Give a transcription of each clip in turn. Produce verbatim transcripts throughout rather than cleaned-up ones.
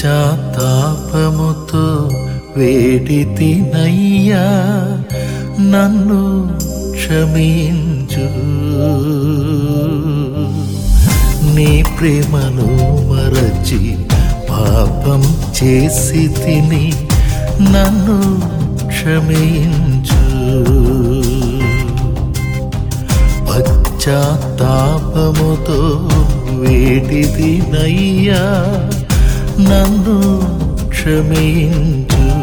పశ్చాత్తాపముతో వేడితినయ్యా నన్ను క్షమించు. నీ ప్రేమను మరచి పాపం చేసి తిని నన్ను క్షమించు. పశ్చాత్తాపముతో వేడితినయ్యా నన్ను క్షమించు.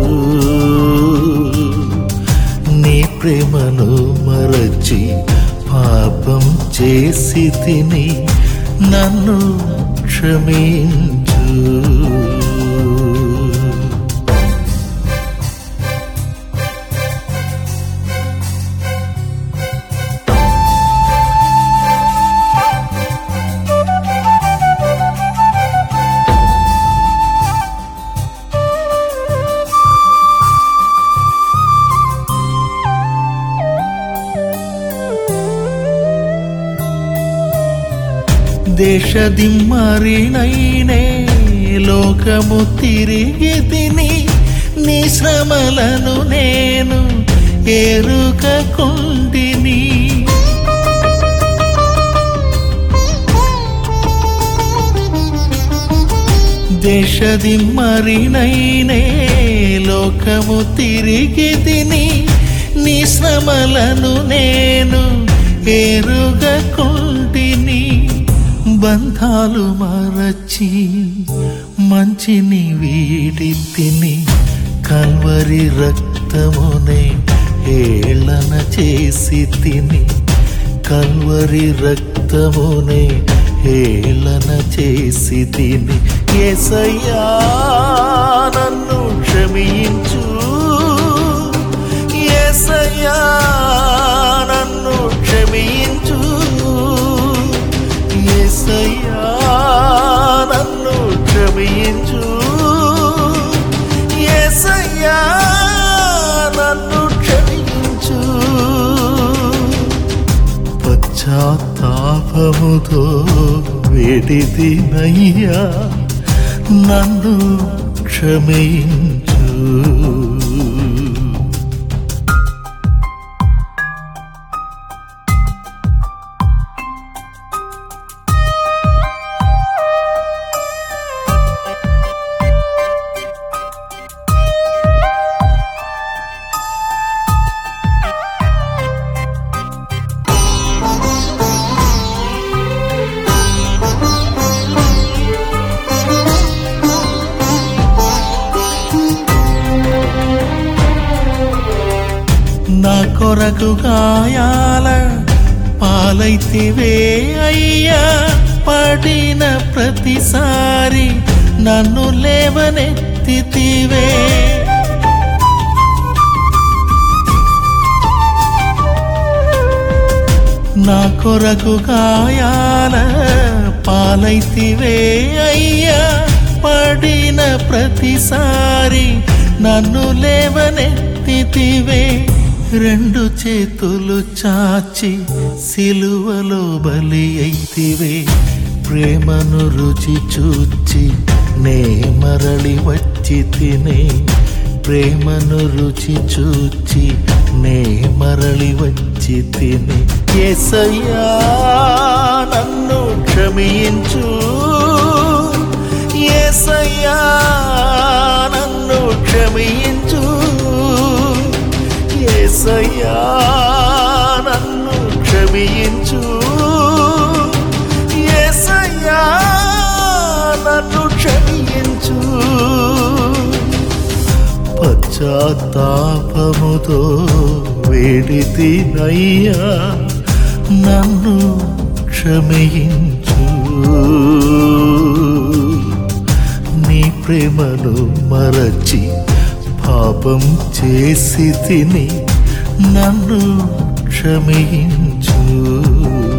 నీ ప్రేమను మరచి పాపం చేసి తిని నన్ను క్షమించు. దేశదిమ్మరినైనే లోకము తిరిగి తిని నీ శ్రమలను నేను ఎరుగకుంటిని. దేశదిమ్మరినైనే లోకము తిరిగి తిని నీ శ్రమలను నేను ఎరుగకుంటిని. బంధాలు మరచి మంచిని వీడి తిని కల్వరి రక్తమునే హేళన చేసి తిని. కల్వరి రక్తమునే హేళన చేసి తిని. యేసయ్యా నన్ను క్షమించు. యేసయ్యా నన్ను క్షమించు. యేసయ్యా నన్ను క్షమించు. యేసయ్యా నన్ను క్షమించు. పశ్చాత్తాపముతో వేడితినయ్యా నన్ను క్షమించు. నా కొరకు గాయాల పాలైతివే అయ్యా. పడిన ప్రతిసారి నన్ను లేవనెత్తితివే. నా కొరకు గాయాల పాలైతివే అయ్యా. పడిన ప్రతిసారి నన్ను లేవనెత్తితివే. రెండు చేతులు చాచి సిలువలో బలి అయితివే. ప్రేమను రుచి చూచి నే మరలి వచ్చి తినే. ప్రేమను రుచి చూచి నే మరలి వచ్చి తినే. యేసయ్యా నన్ను క్షమించు. యేసయ్యా నన్ను క్షమించు. యేసయ్యా నన్ను క్షమించు. యేసయ్యా నన్ను క్షమించు. పశ్చాత్తాపముతో వేడితినయ్యా నన్ను క్షమించు. నీ ప్రేమను మరచి పాపం చేసి తిని నన్ను క్షమించు.